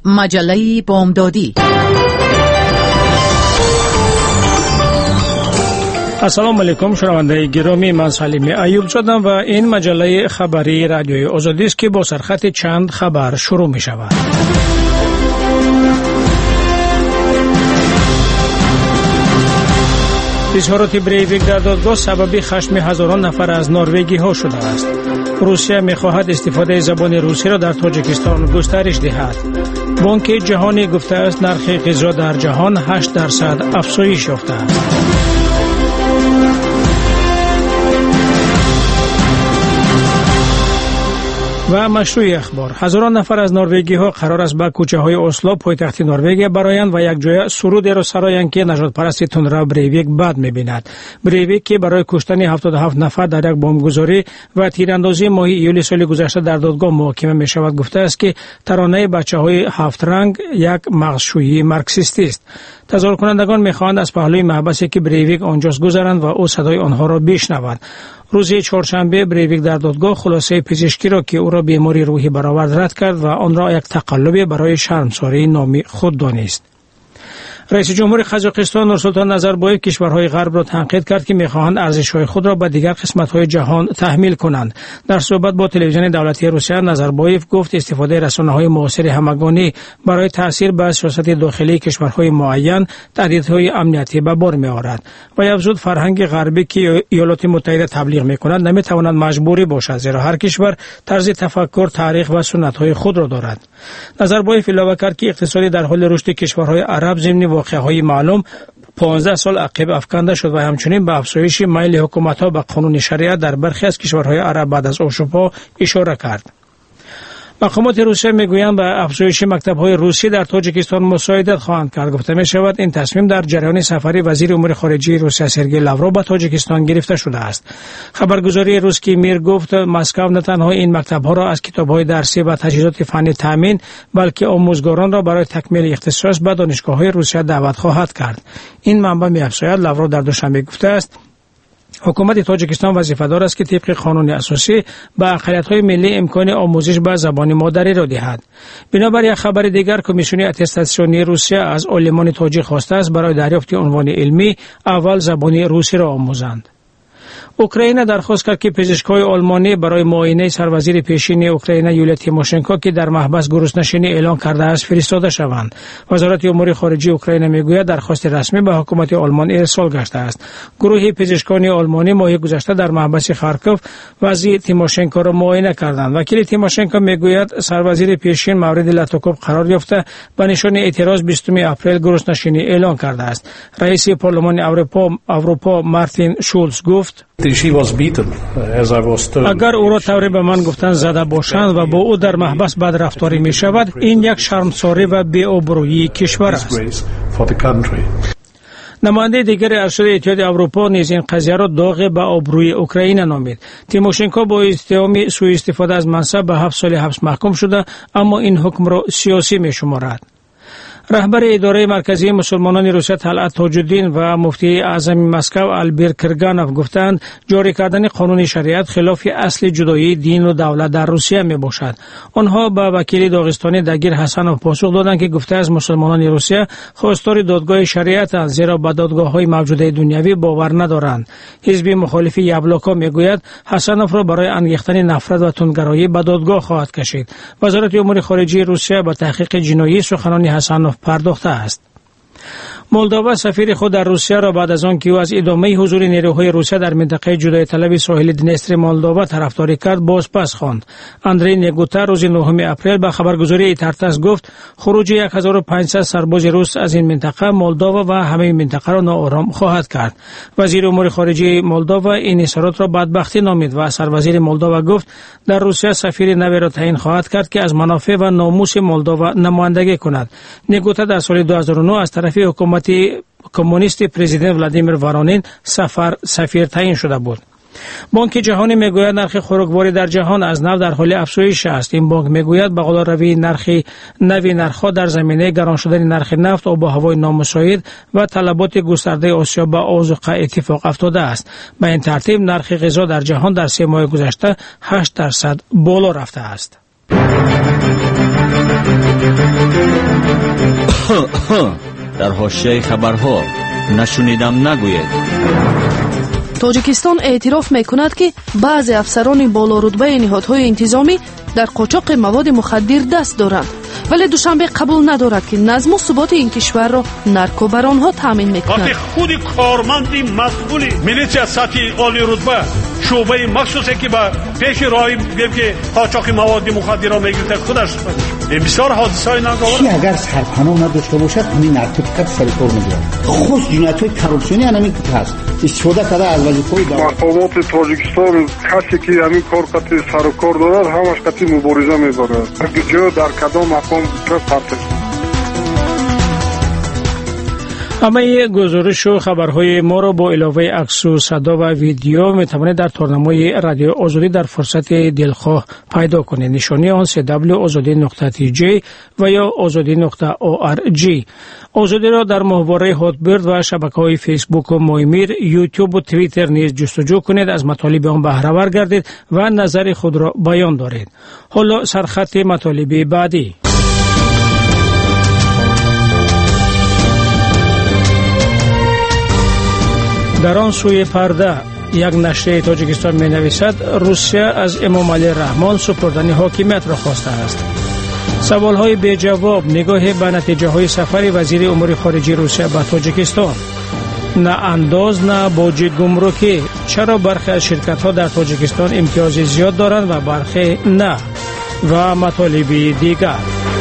مجله بامدادی. السلام علیکم شنوندگان گرامی، من سلیم ایوب زادم و این مجله خبری رادیوی آزادی است که با سرخط چند خبر شروع می شود. اظهارات بریویک در دادگاه سبب خشم هزاران نفر از نروژی ها شده است. روسیه می خواهد استفاده زبان روسی را در تاجیکستان گسترش دهد. بانک جهانی گفته است نرخ غذا در جهان 8% افزایش یافته است. و مشروع اخبار: هزاران نفر از نروژی ها قرار است به کوچه های اسلو پایتخت نروژ برآیند و یک جای سرود را سرایند که نژاد پرست تندرو بریویک بد می‌بیند. بریویک که برای کشتن 77 نفر در یک بمبگذاری و تیراندازی ماه ایول سال گذشته در دادگاه محاکمه می شود گفته است که ترانه بچه‌های هفت رنگ یک مغزشویی مارکسیستی است. تظاهر کنندگان می‌خواهند از پهلوی محبسی که بریویک آنجاست گذرند و او صدای آنها را بشنود. روز چهارشنبه بریویک در دادگاه خلاصه پزشکی را که او را بیماری روحی برآورد رد کرد و آن را یک تقلب برای شرمساری نامی خود دانست. رئیس جمهور قزاقستان نورسولطان نظربایف کشورهای غرب را تنقید کرد که می‌خواهند ارزش‌های خود را به دیگر قسمت‌های جهان تحمیل کنند. در صحبت با تلویزیون دولتی روسیه نظربایف گفت استفاده رسانه‌های معاصر همگانی برای تأثیر بر سیاست داخلی کشورهای معین تهدیدهای امنیتی به بار می‌آورد و افزود فرهنگ غربی که ایالات متحده تبلیغ می‌کند نمی‌تواند مجبوری باشد، زیرا هر کشور طرز تفکر، تاریخ و سنت‌های خود را دارد. نظربایف علاوه کرد که اقتصادی در حال رشد کشورهای عرب ضمن واقعه‌های معلوم 15 سال عقب افکنده شد و همچنین به افزایش میل حکومت‌ها به قانون شریعت در برخی از کشورهای عرب بعد از آشوب‌ها اشاره کرد. مقامات روسیه میگویند به افزایش مکتب‌های روسی در تاجیکستان مساعدت خواهند کرد. گفته می شود این تصمیم در جریان سفر وزیر امور خارجه روسیه سرگئی لاوروف به تاجیکستان گرفته شده است. خبرگزاری روسکی میر گفت مسکو نه تنها این مکتب‌ها را از کتاب‌های درسی و تجهیزات فنی تامین، بلکه آموزگاران را برای تکمیل اختصاص به دانشگاه‌های روسیه دعوت خواهد کرد. این منبع می‌افزاید لاوروف در دوشنبه گفته است حکومت تاجیکستان وظیفه‌دار است که طبق قانون اساسی به اقلیت‌های ملی امکان آموزش به زبان مادری را دهد. بنابر یک خبر دیگر کمیسیون اتستاسیونی روسیه از عالمان تاجیک خواسته است برای دریافت عنوان علمی اول زبان روسی را آموزند. اوکراین درخواست کرد که پزشکای آلمانی برای معاینه سروزیر پیشین اوکراین یولیا تیموشنکو که در محبس گرسنشینی اعلان کرده است فرستاده شوند. وزارت امور خارجه اوکراین میگوید درخواست رسمی به حکومت آلمان ارسال گشته است. گروه پزشکان آلمانی ماه گذشته در محبس خارکوف وضع تیموشنکو را معاینه کردند. وکیل تیموشنکو میگوید سروزیر پیشین مورد لطوکوب قرار یافته به نشان اعتراض 20 اپریل گرسنشینی اعلان کرده است. رئیس پارلمان اروپا مارتین شولز گفت اگر او را طوری به من گفتن زده باشند و با او در محبس بد رفتاری می شود، این یک شرمساری و بی‌آبرویی کشور است. نماینده دیگر ارشد اتحاد اروپا نیز این قضیه را داغ به آبروی اوکراین نامید. تیموشنکو با اتهام سوء استفاده از منصب به 7 سال حبس محکوم شده، اما این حکم را سیاسی می شمارد. رهبر اداره مرکزی مسلمانان روسیه طلعت تاج‌الدین و مفتی اعظم مسکو البیر کرگانوف گفتند جاری کردن قانون شریعت خلاف اصل جدایی دین و دولت در روسیه می باشد. آنها به وکیل داغستانی دگیر حسنوف پاسخ دادند که گفته از مسلمانان روسیه خواستار دادگاه شریعت زیرا به دادگاه‌های موجوده دنیوی باور ندارند. حزب مخالف یابلوکا میگوید حسنوف را برای انگیختن نفرت و تندگرایی به دادگاه خواهد کشید. وزارت امور خارجه روسیه به تحقیق جنایی سخنان حسنوف پرداخته است. مولداوا سفیر خود در روسیه را بعد از آن که او از ادامه حضور نیروهای روسیه در منطقه جدای طلب ساحل دنستر مولداوا طرفداری کرد بازپس خواند. اندری نیگوتا روز 9 اپریل به خبرگزاری ایتارتاس گفت خروج 1500 سرباز روس از این منطقه مولداوا و همه منطقه را ناآرام خواهد کرد. وزیر امور خارجه مولداوا این اظهارات را بدبختی نامید و سروزیر مولداوا گفت در روسیه سفیر نوی را تعیین خواهد کرد که از منافع و ناموس مولداوا نمایندگی کند. نیگوتا در سال 2009 از طرف حکومت کمونیست پرزیدنت ولادیمیر وارونین سفیر تعیین شده بود. بانک جهانی میگوید نرخ خوراکواری در جهان از نو در حال افزایش است. این بانک میگوید به بالا روی نرخ‌ها در زمینه گران شدن نرخ نفت، آب و هوای نامساعد و طلبات گسترده آسیا به آذوقه اتفاق افتاده است. به این ترتیب نرخ غذا در جهان در 3 ماه گذشته 8% بالا رفته است. در حاشیه خبرها نشنیدم نگوید. توجیکستان اعتراف میکند که بعضی افسران بالارتبه نهادهای انتظامی در قاچاق مواد مخدر دست دارند، ولی دوشنبه قبول ندارد که نظم و ثبات این کشور را نرکو بر آنها تامین میکند. وقتی خود کارمندی مسئول میلیشیا سطح عالی رتبه شعبه مخصوصی که با پیش راهی بگیم که قاچاق مواد مخدر را میگیرد خودش بسیار حادثه‌ای ناگوار. کی اگر سرپناه نداشته باشد همین نارکوتیک سر کار میگیرد. خود جنایت‌های کرپسیونی همین که هست استفاده کرده از وظیفه‌های دولت. مقامات تاجیکستان کسی که همین کار کتی سر و کار دارد همش کتی مبارزه می‌کند. جو در کدام مقام پرت. همه گزارش و خبرهای ما را با علاوه عکس و صدا و ویدیو میتوانید در تارنمای رادیو آزادی در فرصت دلخواه پیدا کنید. نشانی آن www.azadi.tj و یا azadi.org. آزادی را در محور هاتبرد و شبکه‌های فیسبوک و مایمیر، یوتیوب و توییتر نیز جستجو کنید، از مطالب آن بهره ور گردید و نظر خود را بیان دارید. حالا سرخط مطالب بعدی. در آن سوی پرده یک نشریه تاجیکستان می نویسد روسیه از امام علی رحمان سپردن حاکمیت را خواسته است. سوالهای بی جواب، نگاه به نتیجه های سفر وزیر امور خارجه روسیه به تاجیکستان. نه انداز نه باج گمرکی، چرا برخی از شرکت ها در تاجیکستان امتیاز زیاد دارند و برخی نه، و مطالب دیگر.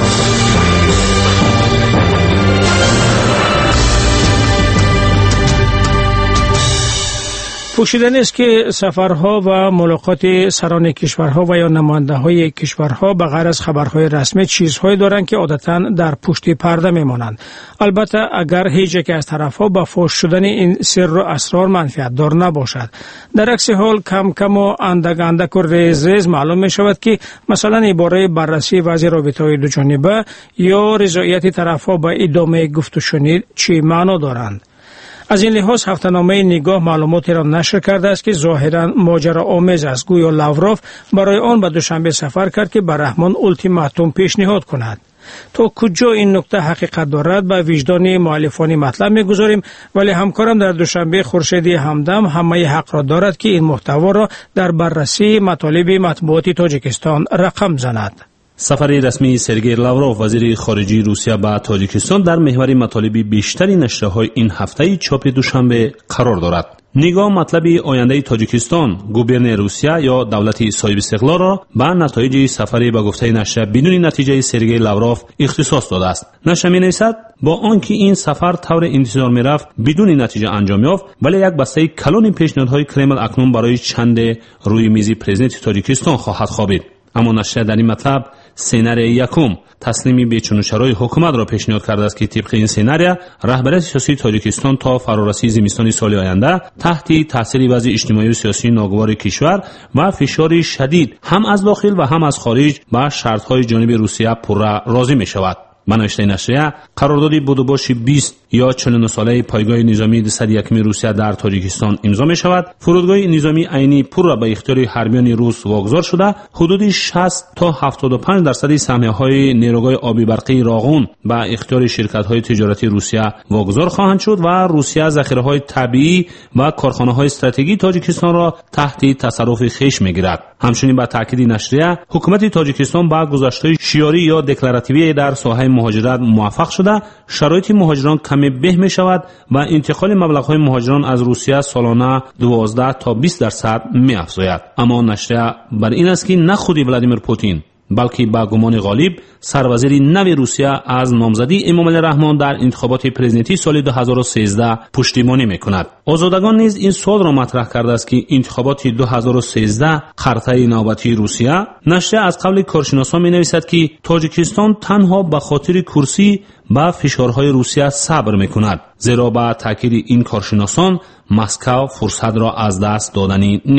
پوشیدن است که سفرها و ملاقات سران کشورها و یا نماینده‌های کشورها به غیر از خبرهای رسمی چیزهایی دارند که عادتاً در پشت پرده میمانند. البته اگر هیچ یک از طرفها به فاش شدن این سر و اسرار منفعت دار نباشد. در عکس حال کم کم و اندک و ریز معلوم می شود که مثلا عباره بررسی وضع رابطه‌های دو جانبه یا رضایت طرفها به ادامه گفت و شنید چی معنا دارند. از این لحاظ هفته‌نامه نگاه معلوماتی را نشر کرده است که ظاهراً ماجراآمیز است. گویا لاوروف برای آن به دوشنبه سفر کرد که به رحمان التیماتوم پیشنهاد کند. تا کجا این نکته حقیقت دارد به وجدان مؤلفان مطلب می‌گذاریم، ولی همکارم در دوشنبه خورشیدی همدم همه حق را دارد که این محتوا را در بررسی مطالب مطبوعاتی تاجیکستان رقم زند. سفر رسمی سرگئی لاوروف وزیر خارجه روسیه به تاجیکستان در محور مطالب بیشتری نشریه‌های این هفته چاپ دوشنبه قرار دارد. نگاه مطلب آینده تاجیکستان، گوبرن روسیه یا دولت صاحب استقلال را به نتایج سفر به گفته نشریه بدون نتیجه سرگئی لاوروف اختصاص داده است. نشریه می‌نویسد با آنکه این سفر طور انتظار می‌رفت بدون نتیجه انجام یافت، ولی یک بسته کلان پیشنهادهای کرمل اکنون برای چند روی میز پرزیدنت تاجیکستان خواهد خوابید. اما نشریه در این مطلب سناریوی یکم تسلیم بیچونوشرای حکومت را پیشنهاد کرده است که طبق این سناریو رهبری سیاسی تاجیکستان تا فرارسی زمستان سال آینده تحت تاثیر وضع اجتماعی و سیاسی ناگوار کشور و فشار شدید هم از داخل و هم از خارج به شرط‌های جانب روسیه پررا راضی می شود. منوشته نشریه قراردادی بودوباش 20 یا 49 ساله پایگاه نظامی 201 روسیه در تاجیکستان امضا می شود. فرودگاه نظامی عینی پور را به اختیار حربیان روس واگذار شده. حدود 60 تا 75% سهمیه‌های نیروگاه آبی برقی راغون به اختیار شرکت‌های تجارتی روسیه واگذار خواهند شد و روسیه ذخیره‌های طبیعی و کارخانه‌های استراتژیکی تاجیکستان را تحت تصرف خویش می‌گیرد. همچنین با تاکید نشریه حکومت تاجیکستان با گذشته شیاری یا دکلراتیوی در ساحه مهاجرت موفق شده شرایط مهاجران کمی به می شود و انتقال مبلغ‌های مهاجران از روسیه سالانه 12 تا 20% می افزاید. اما نشریه بر این است که نه خود ولادیمیر پوتین بلکه با گمان غالب سروزیر نو روسیه از نامزدی امام علی رحمان در انتخابات پرزیدنتی سال 2013 پشتیبانی میکند. آزادگان نیز این سوال را مطرح کرده است که انتخابات 2013 خرطه نوبتی روسیه. نشریه از قبل کارشناسان می‌نویسد که تاجیکستان تنها به خاطر کرسی با فشارهای روسیه صبر میکند، زیرا با تاکید این کارشناسان مسکو فرصت را از دست دادنی نیست.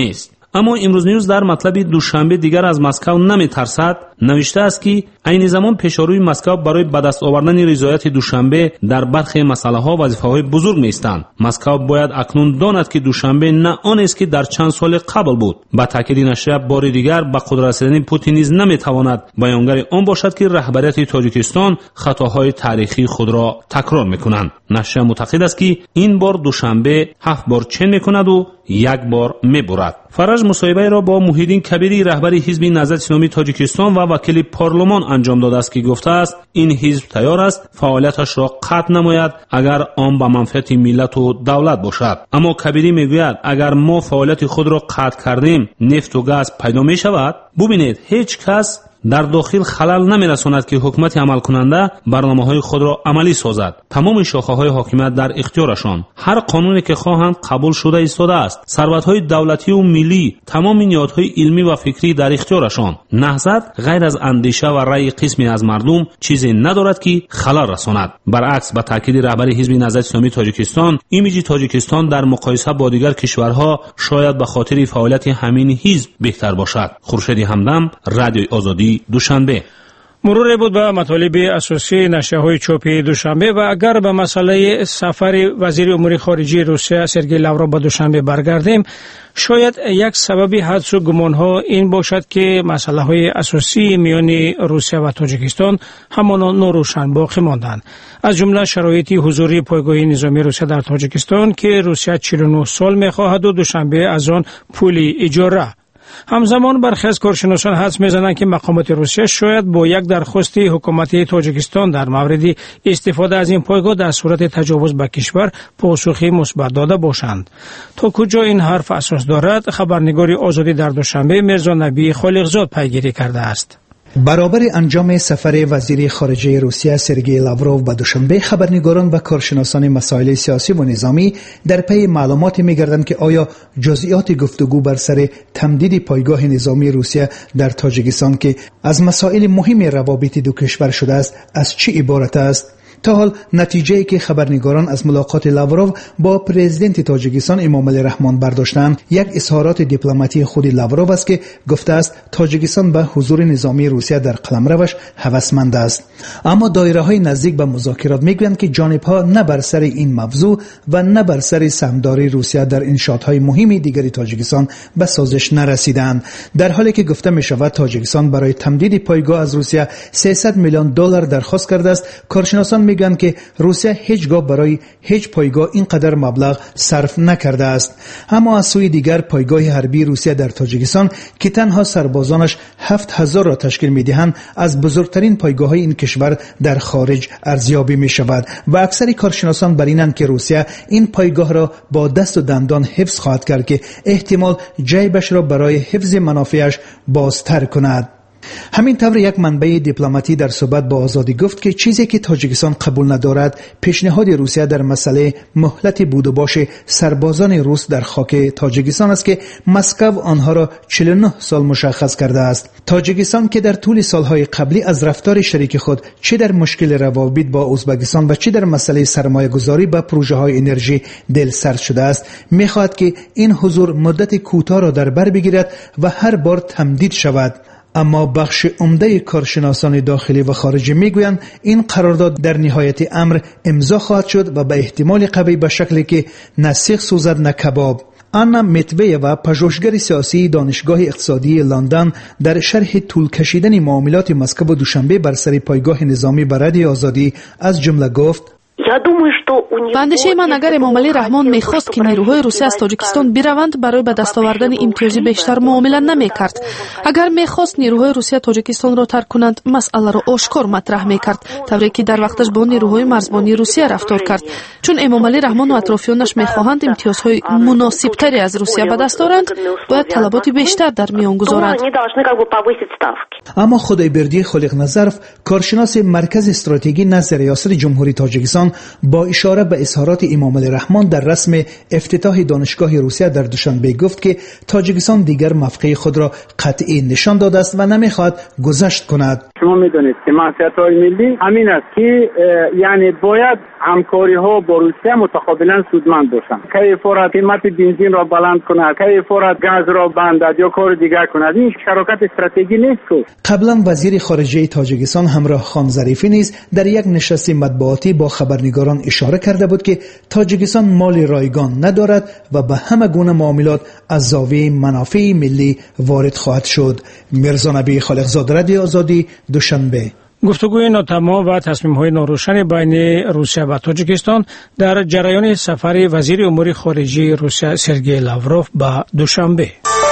اما امروز نیوز در مطلب دوشنبه دیگر از مسکو نمیترسد نوشته است که عین زمان پیشروی مسکو برای به دست آوردن رضایت دوشنبه در برخی مسائل‌ها وظیفه‌های بزرگ می‌استند. مسکو باید اکنون داند که دوشنبه نه آن است که در چند سال قبل بود. با تاکید نشریه بار دیگر به قدرت رسیدن پوتین نیز نمی‌تواند بیانگر آن باشد که رهبریت تاجیکستان خطاهای تاریخی خود را تکرار می‌کنند. نشریه معتقد است که این بار دوشنبه 7 بار چین می‌کند و 1 بار می‌برد. فرج مصاحبه را با محیدین کبیری رهبر حزب نهضت اسلامی تاجیکستان و وکیل پارلمان انجام داده است که گفته است این حزب تیار است فعالیتش را قطع نماید اگر آن به منفعت ملت و دولت باشد. اما کبیری میگوید اگر ما فعالیت خود را قطع کردیم نفت و گاز پیدا می شود. ببینید هیچ کس در داخل خلل نمی‌رساند که حکومت عمل کننده برنامه‌های خود را عملی سازد. تمام شاخه‌های حاکمیت در اختیارشان، هر قانونی که خواهند قبول شده ایستاده است. ثروت‌های دولتی و ملی، تمام نیازهای علمی و فکری در اختیارشان. نهضت غیر از اندیشه و رأی قسمی از مردم چیزی ندارد که خلل رساند. برعکس با تاکید رهبر حزب نهضت اسلامی تاجیکستان، ایمیج تاجیکستان در مقایسه با دیگر کشورها شاید به خاطر فعالیت همین حزب بهتر باشد. خورشید همدم، رادیوی آزادی، دوشنبه. مرور بود به مطالب اساسی نشریه‌های چاپی دوشنبه و اگر به مسئله سفر وزیر امور خارجه روسیه سرگئی لاوروف به دوشنبه برگردیم، شاید یک سبب حدس و گمان‌ها این باشد که مسائل اساسی میان روسیه و تاجیکستان همان ناروشن باقی ماندند. از جمله شرایط حضوری پایگاه نظامی روسیه در تاجیکستان که روسیه 49 سال می‌خواهد و دوشنبه از آن پول اجاره. همزمان برخی از کارشناسان حدس می‌زنند که مقامات روسیه شاید با یک درخواست حکومت تاجیکستان در مورد استفاده از این پایگاه در صورت تجاوز به کشور پاسخی مثبت داده باشند. تا کجا این حرف اساس دارد، خبرنگار آزادی در دوشنبه میرزا نبی خالقزاد پیگیری کرده است. برابر انجام سفر وزیر خارجه روسیه سرگئی لاوروف به دوشنبه، خبرنگاران و کارشناسان مسائل سیاسی و نظامی در پی معلومات می‌گردند که آیا جزئیات گفتگو بر سر تمدید پایگاه نظامی روسیه در تاجیکستان که از مسائل مهم روابط دو کشور شده است از چه عبارت است. تا حال نتیجه‌ای که خبرنگاران از ملاقات لاوروف با پرزیدنت تاجیکستان امامعلی رحمان برداشتند یک اظهارات دیپلماتی خود لاوروف است که گفته است تاجیکستان به حضور نظامی روسیه در قلمروش هوسمند است. اما دایره‌های نزدیک به مذاکرات می‌گویند که جانب‌ها نه بر سر این موضوع و نه بر سر سهمداری روسیه در انشاءات‌های مهم دیگر تاجیکستان به سازش نرسیدند، در حالی که گفته می‌شود تاجیکستان برای تمدید پایگاه از روسیه 300 میلیون دلار درخواست کرده است. کارشناسان میگن که روسیه هیچگاه برای هیچ پایگاه اینقدر مبلغ صرف نکرده است. اما از سوی دیگر پایگاه حربی روسیه در تاجیکستان که تنها سربازانش 7000 را تشکیل میدهند از بزرگترین پایگاه‌های این کشور در خارج ارزیابی میشود و اکثر کارشناسان بر اینند که روسیه این پایگاه را با دست و دندان حفظ خواهد کرد که احتمال جیبش را برای حفظ منافعش بازتر کند. همین طور یک منبع دیپلماتی در صحبت با آزادی گفت که چیزی که تاجیکستان قبول ندارد پیشنهاد روسیه در مسئله مهلت بود و باش سربازان روس در خاک تاجیکستان است که مسکو آنها را 49 سال مشخص کرده است. تاجیکستان که در طول سالهای قبلی از رفتار شریک خود چه در مشکل روابط با ازبکستان و چه در مسئله سرمایه گذاری به پروژه های انرژی دلسرد شده است، می‌خواهد که این حضور مدت کوتاه را در بر بگیرد و هر بار تمدید شود. اما بخش عمده کارشناسان داخلی و خارجی میگویند این قرارداد در نهایت امر امضا خواهد شد و به احتمال قوی به شکلی که نه سیخ سوزد نه کباب. آنا متوی و پژوهشگر سیاسی دانشگاه اقتصادی لندن در شرح طول کشیدن معاملات مسکو دوشنبه بر سر پایگاه نظامی به رادیو آزادی از جمله گفت: به اندیشه من اگر امامعلی رحمان میخواست که نیروهای روسیه از تاجیکستان بروند برای به دست آوردن امتیازی بیشتر معامله نمیکرد. اگر میخواست نیروهای روسیه تاجیکستان را ترک کنند مسئله را آشکار مطرح میکرد، طوری که در وقتش با نیروهای مرزبانی روسیه رفتار کرد. چون امامعلی رحمان و اطرافیانش میخواهند امتیازهای مناسبتری از روسیه به دست آورند، باید طلبات بیشتر در میان گذارند. اما خدایبردی خالق‌نظرف، کارشناس مرکز استراتژی نزد ریاست جمهوری تاجیکستان، با اشاره اشاره به اظهارات امام علی رحمان در رسم افتتاح دانشگاه روسیه در دوشنبه گفت که تاجیکستان دیگر موقع خود را قطعی نشان داده است و نمیخواهد گذشت کند. شما میدونید که منفعت‌های ملی همین است که یعنی باید همکاری ها با روسیه متقابلا سودمند باشند. کی فرصت قیمت بنزین را بلند کند، کی فرصت گاز را بندد یا کار دیگر کند، این شراکت استراتژی نیست. قبلا وزیر خارجه تاجیکستان همراه خان ظریفی نیز در یک نشست مطبوعاتی با خبرنگاران اشاره کرده بود که تاجیکستان مال رایگان ندارد و به همه گونه معاملات از زاویه منافع ملی وارد خواهد شد. میرزا نبی خالقزاده، رادیو آزادی، دوشنبه. گفتگوی ناتمام و تصمیم‌های ناروشن بین روسیه و تاجیکستان در جریان سفر وزیر امور خارجه روسیه سرگئی لاوروف به دوشنبه.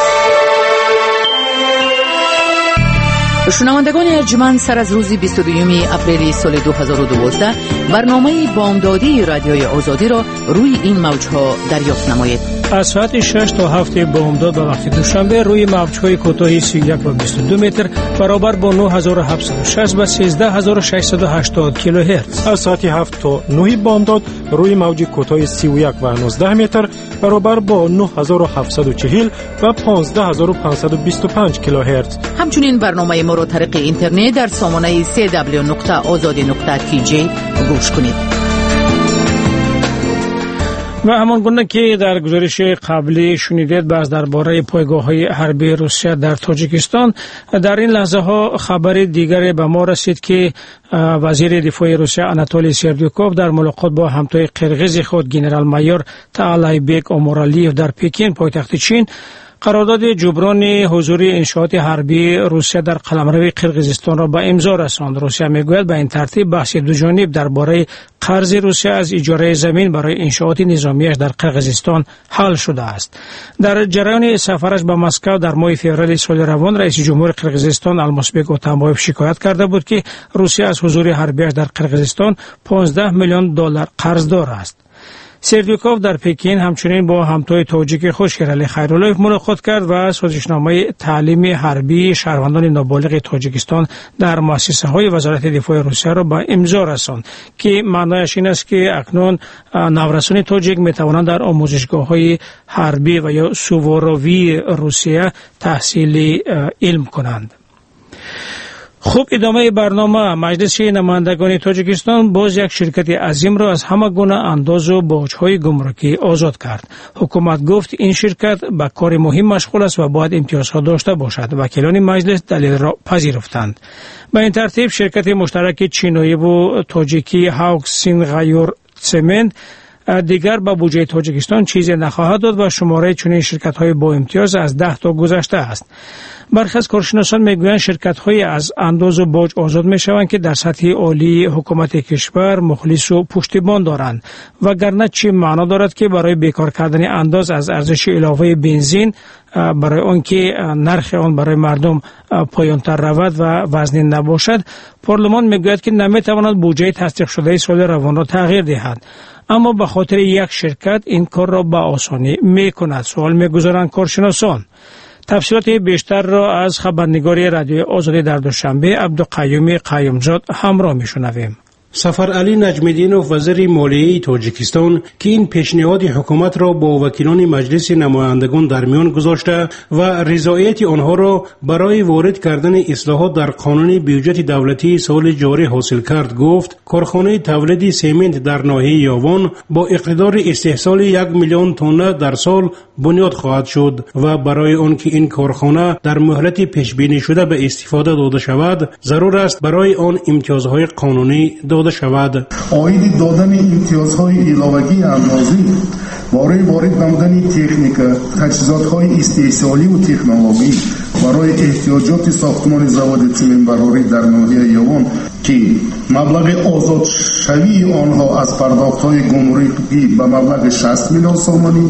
شنوندگان ارجمند، سر از روز 22 اپریل سال 2012 برنامه بامدادی رادیوی آزادی را روی این موج‌ها دریافت نمایید. از ساعت 6 تا 7 بامداد به وقت دوشنبه روی موج‌های کوتاه 31 و 22 متر برابر با 9760 و 13680 کیلوهرتز. از ساعت 7 تا 9 بامداد روی موج کوتاه 31 و 19 متر برابر با 9740 و 15525 کیلوهرتز. همچنین برنامه ما را طریق اینترنت در سامانه www.azadi.tj گوش کنید. و همان گونه که در گزارش قبلی شنیدید باز درباره پایگاه‌های حربی روسیه در تاجیکستان، در این لحظه ها خبر دیگری به ما رسید که وزیر دفاع روسیه آناتولی سردیوکوف در ملاقات با همتای قرغیز خود گنرال مایور تاالایبک اومورالیف در پکین پایتخت چین قرارداد جبران حضور انشاءات حربی روسیه در قلمرو قرغیزستان را به امضا رساند. روسیه میگوید به این ترتیب بحث دو جانب درباره قرض روسیه از اجاره زمین برای انشاءات نظامیش در قرغیزستان حل شده است. در جریان سفرش به مسکو در ماه فوریه سال روان، رئیس جمهور قرغیزستان المازبک اتامبایف شکایت کرده بود که روسیه از حضور حربیش در قرغیزستان 15 میلیون دلار قرضدار است. سردیوکوف در پکین همچنین با همتای تاجیک خود شیرعلی خیراللهیف ملاقات کرد و سازشنامه تعلیم حربی شهروندان نابالغ تاجیکستان در مؤسسه‌های وزارت دفاع روسیه را به امضا رساند که معنایش این است که اکنون نورسان تاجیک می‌توانند در آموزشگاه‌های حربی و یا سوواروی روسیه تحصیل علم کنند. خوب، ادامه برنامه. مجلس نمایندگان تاجیکستان باز یک شرکت عظیم را از همه گونه انداز و باج‌های گمرکی آزاد کرد. حکومت گفت این شرکت به کار مهم مشغول است و باید امتیازها داشته باشد. وکیلان مجلس دلیل را پذیرفتند. به این ترتیب شرکت مشترک چینی و تاجیکی هاوکس سینغایور سمنت دیگر به بودجه تاجیکستان چیزی نخواهد داد و شماره چنین شرکت‌های با امتیاز از 10 تا گذشته است. برخی از کارشناسان میگویند شرکت‌های از انداز و باج آزاد میشوند که در سطح عالی حکومت کشور مخلص و پشتیبان دارند، وگرنه چه معنا دارد که برای بیکار کردن انداز از ارزش علاوه بنزین برای آن که نرخ آن برای مردم پایان‌تر رود و وزنی نباشد، پارلمان میگوید که نمیتواند بودجه تصدیق شده سال روان را تغییر دهد، اما به خاطر یک شرکت این کار را به آسانی میکند. سوال میگذارند کارشناسان. تفصیلات بیشتر را از خبرنگار رادیو آزادی در دوشنبه عبدالقیوم قیومزاد همراه میشنویم. سفر علی نجمیدینوف وزیر مالیه تاجیکستان که این پیشنهاد حکومت را با وکیلان مجلس نمایندگان در میان گذاشته و رضایت آنها را برای وارد کردن اصلاحات در قانون بودجه دولتی سال جاری حاصل کرد، گفت کارخانه تولید سمنت در ناحیه یاوان با اقتدار استحصال 1 میلیون تن در سال بنیاد خواهد شد و برای آنکه این کارخانه در مهلت پیش بینی شده به استفاده داده شود، ضرور است برای آن امتیازهای قانونی داده شود. آید دادن امتیازهای علاوگی اندازی برای وارد نمودن تکنیک، تجهیزات‌های استحصالی و تکنولوژی برای احتیاجات ساختمان زواد سمنت براری در ناحیه یاوان که مبلغ آزاد شوی آنها از پرداخت‌های گمرکی به مبلغ 60 میلیون سومانی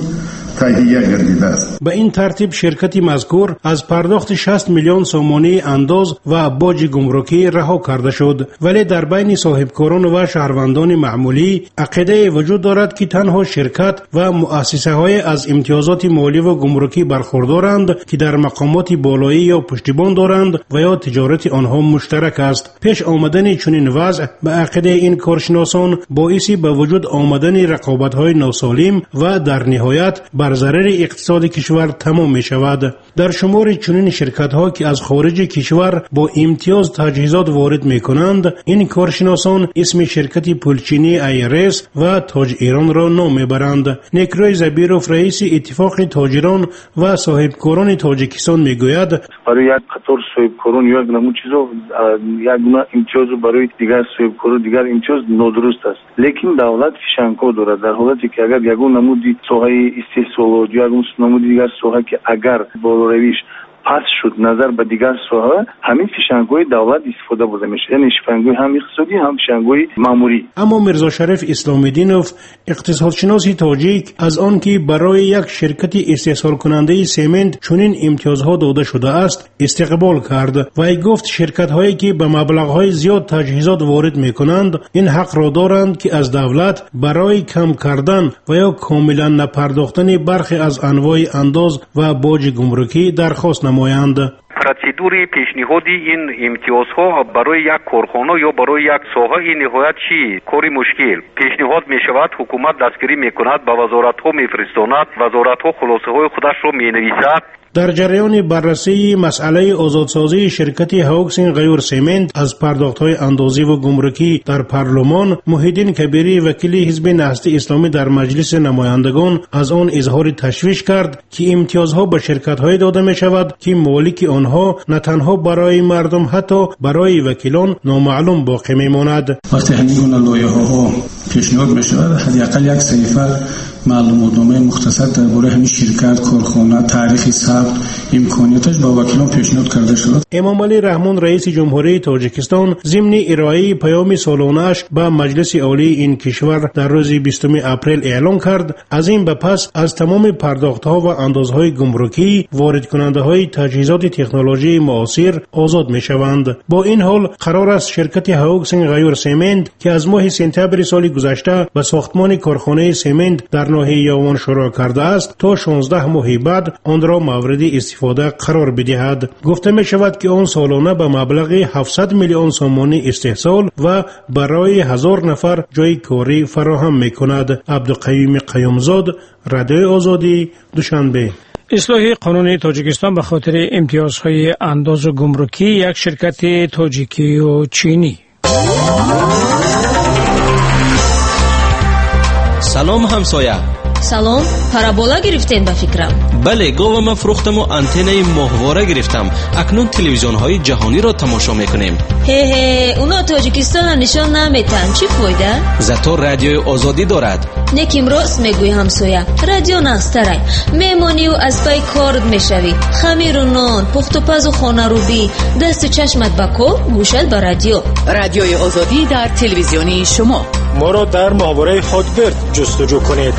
تهیه گردیده است. به این ترتیب شرکت مذکور از پرداخت 60 میلیون سومانی انداز و باج گمرکی رها کرده شد، ولی در بین صاحبکاران و شهروندان معمولی عقیده وجود دارد که تنها شرکت و مؤسسه های از امتیازات مالی و گمرکی برخوردارند که در مقامات بالایی یا پشتیبان دارند و یا تجارت آنها مشترک است. پیش آمدن چنین وضع به عقیده این کارشناسان باعث به وجود آمدن رقابت های ناسالم و در نهایت بر ضرر اقتصاد کشور تمام می شود. در شمار چنین شرکت ها که از خارج کشور با امتیاز تجهیزات وارد می کنند، این کارشناسان اسم شرکت پولچینی ایرس و تاج ایران را نام می برند. نیکروی زبیروف رئیس اتفاق تاجران و صاحبکاران تاجیکستان می گوید برای یک قطار صاحبکاران یا یک نمو چیزا یک گونه امتیاز برای دیگر صاحبکاران دیگر امتیاز نادرست است. لیکن دولت فشانکو دارد در حالتی که اگر یگون نمودی سوهای استحصالات یا یگون نمودی دیگر سوها که اگر بالارویش پس شد نظر به دیگر سوها، همین فشانگوی دولت استفاده بوده میشه، یعنی فشانگوی هم اقتصادی هم فشانگوی ماموری. اما میرزا شریف اسلام‌الدینوف اقتصادشناس تاجیک از آن که برای یک شرکت استحصال کننده سمنت چنین امتیازها داده شده است استقبال کرد و ای گفت شرکت هایی که به مبلغ‌های زیاد تجهیزات وارد میکنند این حق را دارند که از دولت برای کم کردن و یا کاملا نپرداختن برخی از انواع انداز و باج گمرکی درخواست نمایند. پروسیدوری پیشنهادی این امتیازها برای یک کارخانه یا برای یک ساحه این نهایت چی کاری مشکل پیشنهاد می شود، حکومت دستگیری می کند، به وزارت ها می فرستاند، وزارت ها خلاصه های خودش را می نویسد. در جریان بررسی مسئله آزادسازی شرکت هاوکسینگ غیور سمنت از پرداخت‌های اندازی و گمرکی در پارلمان، محیدین کبیری وکیل حزب نهضت اسلامی در مجلس نمایندگان از آن اظهار تشویش کرد که امتیازها به شرکت‌های داده می‌شود که مالک آنها نه تنها برای مردم حتی برای وکیلان نامعلوم باقی می‌ماند. وقتی همین گونه لایحه‌ها پیشنهاد می‌شود حداقل یک صفحه معلوماتنامه مختصر درباره همین شرکت، کارخانه، تاریخ ثبت، امکاناتش با وکیلان پیشنهاد کرده شد. امام علی رحمان رئیس جمهوری تاجیکستان ضمن ارائه پیام سالانه‌اش به مجلس عالی این کشور در روز 20 اپریل اعلام کرد از این به پس از تمام پرداخت‌ها و اندازهای گمرکی وارد کننده‌های تجهیزات تکنولوژی معاصر آزاد می‌شوند. با این حال قرار است شرکت هاوکسینگ غیور سمنت که از ماه سپتامبر سال گذشته به ساختمان کارخانه سمنت در ناحیه یاوان شروع کرده است تا 16 ماه بعد آن را مورد استفاده قرار بدهد. گفته می شود که آن سالانه به مبلغ 700 میلیون سومانی استحصال و برای 1000 نفر جای کاری فراهم می کند. عبدالقیوم قیومزاد، رادیو آزادی، دوشنبه. اصلاح قانون تاجیکستان به خاطر امتیازهای انداز و گمرکی یک شرکت تاجیکی و چینی. سلام همسایه. سلام، پارابولا گرفتین با فکرم. بله، گاوم فروختم و آنتنای ماهواره گرفتم. اکنون تلویزیون های جهانی را تماشا میکنیم. اونا تاجیکستان نشان نمیتن، چی فایده؟ زاتو رادیوی آزادی دارد. نکیم راست میگوی همسایه، رادیو نسترای میمونی و از پای کارت میشوی، خمیر و نان، پخت و پز و خانه روبی، دست و چشمت بکو، گوشت به رادیو. رادیوی آزادی در تلویزیونی شما. ما را در ماهواره هاتبرد جستجو کنید.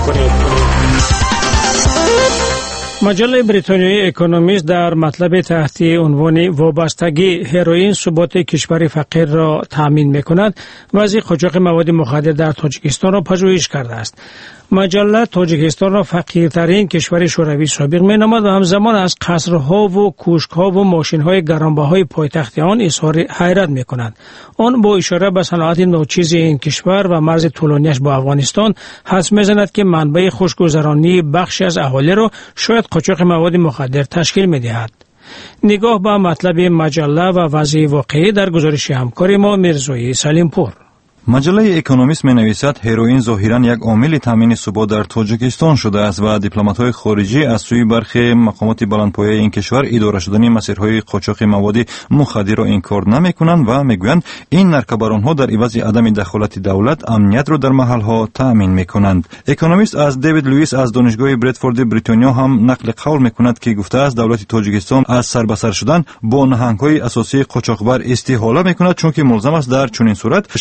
مجله بریتانیایی اکونومیست در مطلب تحت عنوان وابستگی هروئین ثبات کشور فقیر را تامین می‌کند، وضع قاچاق مواد مخدر در تاجیکستان را پژوهش کرده است. مجله تاجیکستان را فقیرترین کشور شوروی سابق می‌نامد و همزمان از قصرها و کوشک‌ها و ماشین‌های گرانبهای پایتخت آن اظهار حیرت می‌کند. آن با اشاره به صنعت ناچیز این کشور و مرز طولانیش با افغانستان حدس می‌زند که منبع خوشگذرانی بخشی از اهالی را شاید قاچاق مواد مخدر تشکیل می‌دهد. نگاه به مطلب مجله و وضع واقعی در گزارش همکار ما میرزایی سلیمپور. مجله اکونومیست می‌نویسد هروئین ظاهراً یک عامل تامین ثبات در تاجیکستان شده است و دیپلمات‌های خارجی از سوی برخی مقامات بلندپایه این کشور اداره شدن مسیرهای قاچاق مواد مخدر را انکار نمی‌کنند و می‌گویند این نرکبران‌ها در عوض عدم دخالت دولت امنیت را در محل‌ها تامین می‌کنند. اکونومیست از دیوید لوئیس از دانشگاه بریدفورد بریتانیا هم نقل قول می‌کند که گفته است دولت تاجیکستان از سر به سر شدن با نهنگ‌های اساسی قاچاقبر استحاله می‌کند چون که ملزم است در چنین صورت شخصیت‌های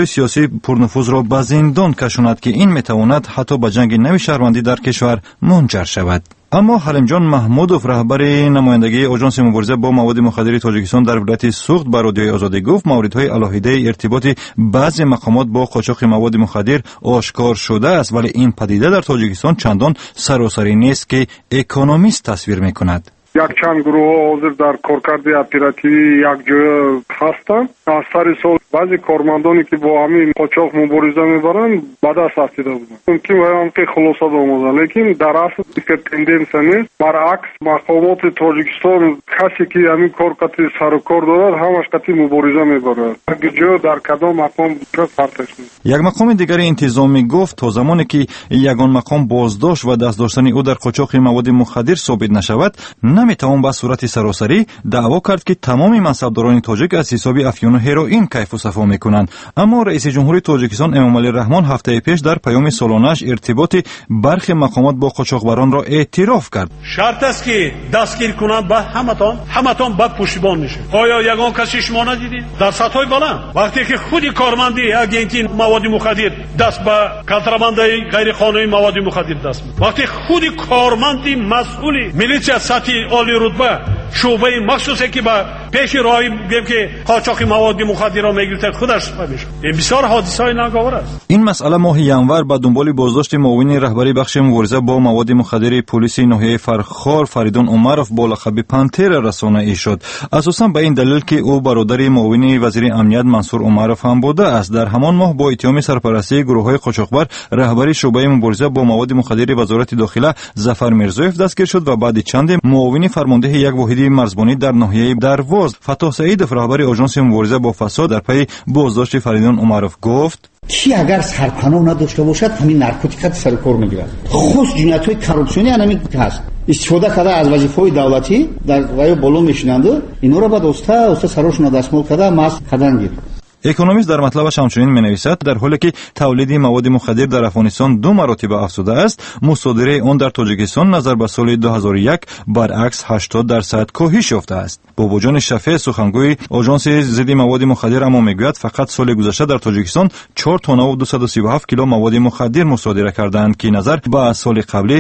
سیاسی پرنفوذ را به زندان کشاند که این میتواند حتی به جنگ نوی شهروندی در کشور منجر شود. اما حلیم جان محمودوف رهبر نمایندگی آژانس مبارزه با مواد مخدر تاجیکستان در ولایت سوخت به رادیوی آزادی گفت موردهای علاهیده ارتباط بعضی مقامات با قاچاق مواد مخدر آشکار شده است، ولی این پدیده در تاجیکستان چندان سراسری نیست که اکونومیست تصویر میکند. якчанд гурӯҳҳо ҳозир дар коркарди оперативӣ якҷоя ҳастанд. аз сари сол баъзе кормандоне ки бо ҳамин қочоқ мубориза мебаранд ба даст афтида буданд. мумкин ки хулоса омаданд, лекин дар асл тенденсия нест. баръакс мақомоти тоҷикистон касе ки ҳамин кор қати сарукор дорад ҳамаш қати мубориза мебарад. ҷо дар кадом мақом фарқеш нест. як мақоми дигари интизомӣ гуфт то замоне ки ягон мақом боздошт ва дастдоштани ӯ дар қочоқи маводи мухаддир собит нашавад, наметавон ба сурати саросарӣ даъво кард ки тамоми мансабдорони тоҷик аз ҳисоби афёну ҳероин кайфу сафо мекунанд. аммо раиси ҷумҳури тоҷикистон эмомалӣ раҳмон ҳафтаи пеш дар паёми солонааш иртиботи бархи мақомот бо қочоқбаронро эътироф кард. шарт аст ки дастгир кунанд ба ҳаматон ба пуштибон мешавад. оё ягон каси шумо надидид дар сатҳои баланд вақте ки худи корманди агенти маводи мухаддир даст ба контрабандаи ғайриқонунии маводи мухаддир даст мед, вақте худи корманди масъули милитсия сатҳи оли рутба шӯъбаи махсусе ки ба пеши роҳи гем ки қочоқи маводи мухаддирро мегирифтад худаш мешавад. ин бисёр ҳодисаи наговар аст. ин масъала моҳи январ ба дунболи боздошти муовини раҳбари бахши мубориза бо маводи мухаддири полиси ноҳияи Фархор Фаридун Умаров бо лақаби Пантера расонаӣ шуд. асосан ба ин далел ки ӯ бародари муовини вазири амният Мансур Умаров ҳам будааст. дар ҳамон моҳ бо иттиҳоми сарпарастии гурӯҳҳои қочоқбар раҳбари шӯъбаи мубориза бо маводи мухаддири вазорати дохила Зафар Мирзоев дастгир шуд ва баъди чанде муовини фармондеҳи як воҳиди марзбонӣ дар ноҳияи Дарвоз Фатоҳ Саидов раҳбари оҷонси мубориза бо фасод дар пайи боздошти Фаридун Умаров гуфт: ки агар сарпанов надошта бошад ҳамин наркотикат сари кор мегирад. худ ҷиноятҳои коррупсионӣ ҳамин ҳаст. истифода карда аз вазифаҳои давлатӣ дар ваё боло мешинанду инҳоро баъд оста сарошона дастмол карда маст кардан гир. экономист дар матлабаш ҳамчунин менависад дар ҳоле ки тавлиди маводи мухаддир дар афғонистон 2 маротиба афзуда аст, мусодираи он дар тоҷикистон назар ба соли 2001 баръакс 80% коҳиш ёфтааст. бобоҷони шафеъ сухангӯи оҷонси зидди маводи мухаддир аммо мегӯяд фақат соли гузашта дар тоҷикистон 4 тонна و 237 кило маводи мухаддир мусодира карданд ки назар ба соли қаблӣ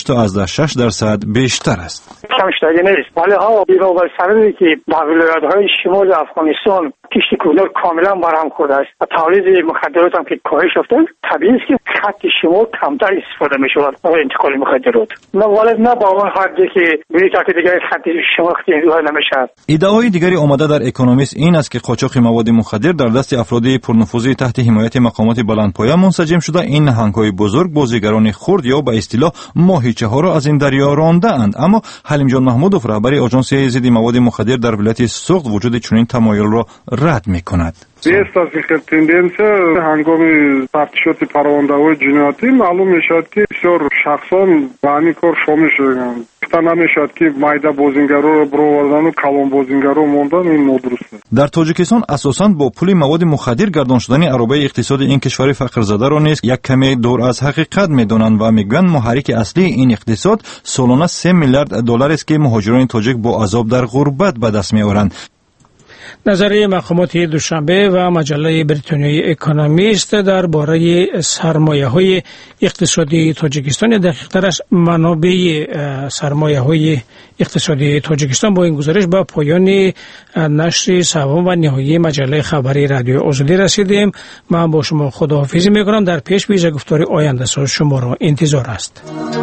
8.6% бештар аст. کمشتگی نیست، ولی ها بیرون سرده که در ولایت‌های شمال افغانستان کشت کوهنور کاملا برهم خورده است و تولید مخدرات هم که کاهش یافته، طبیعی است که خط شمال کمتر استفاده می‌شود برای انتقال مخدرات. نه ولی نه با اون حدی که به طرف دیگه خط شمال انتقال نمی‌شه. ایده‌های دیگری آمده در اکونومیست این است که قاچاق مواد مخدر در دست افراد پرنفوذی تحت حمایت مقامات بلندپایه منسجم شده. این نهنگ‌های بزرگ بازیگران خرد یا به اصطلاح ماهیچه‌ها را از این دریا رانده‌اند. اما حلیم جان محمودوف رهبر آژانس ضد مواد مخدر در ولایت سوخت وجود چنین تمایل را رد می‌کند. есть аз ихе тенденсия ҳангоми тафтишоти парвондаҳои ҷиноятӣ маълум мешавад ки бисёр шахсон ба ҳамин кор шомил шуданд. гуфта намешавад ки майда бозингароро бировардану калон бозингаро мондан ин нодуруст аст. дар тоҷикистон асосан бо пули маводи мухаддир гардон шудани аробаи иқтисоди ин кишвари фақрзадаро низ як каме дур аз ҳақиқат медонанд ва мегӯянд муҳаррики аслии ин иқтисод солона $3 миллиард аст ки муҳоҷирони тоҷик бо азоб дар ғурбат ба даст меоранд. نظریه مقامات دوشنبه و مجله بریتانیایی اکونومیست درباره سرمایه‌های اقتصادی تاجیکستان، دقیق‌ترش منابع سرمایه‌های اقتصادی تاجیکستان، با این گزارش به پایان نشر سوم و نهایی مجله خبری رادیو آزادی رسیدیم. من با شما خداحافظی می‌کنم. در پیش ویژه گفتار آینده ساز شما را انتظار است.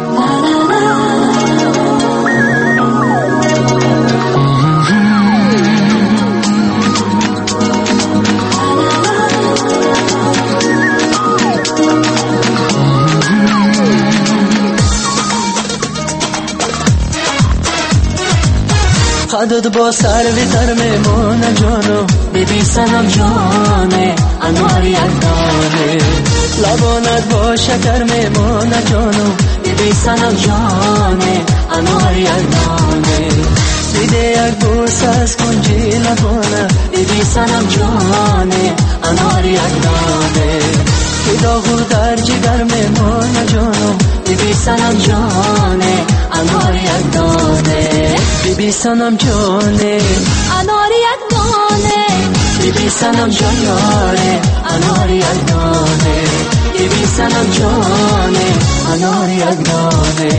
خدت با سر ویتر میمونه جانو بیبی سنم جانه انوار یک دانه لبانت با شکر میمونه جانو بیبی سنم جانه انوار یک دانه بیده یک بوس از کنجی لبانه بیبی سنم جانه انوار یک دانه که داغور در جگر میمونه جانو بیبی سنم جانه انوار یک دانه بیبی سنم جانه انار یک دانه ببین سنم جان یاره انار یک دانه ببین سنم جانه انار یک دانه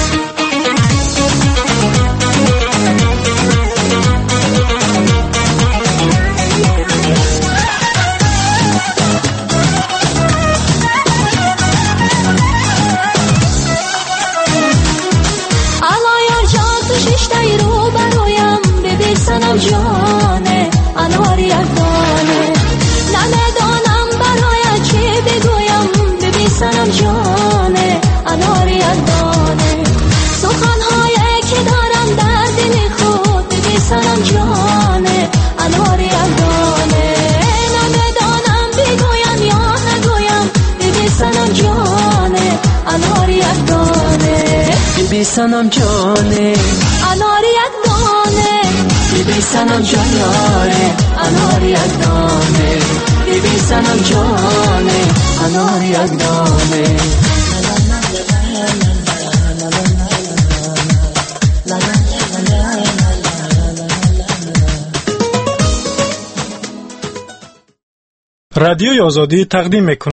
سنم جانه انوار یک دانه نمیدانم برای چی بگویم ببین سنم جانه انوار یک دانه سخنهایی که دارم در دل خود ببین سنم جانه انوار یک دانه نمیدانم بگویم یا نگویم ببین سنم جانه انوار یک دانه ببین سنم جانه انوار یک دانه ببین سنم جان یاره انار یک دانه ببین سنم جانه انار یک دانه رادیوی آزادی تقدیم می‌کند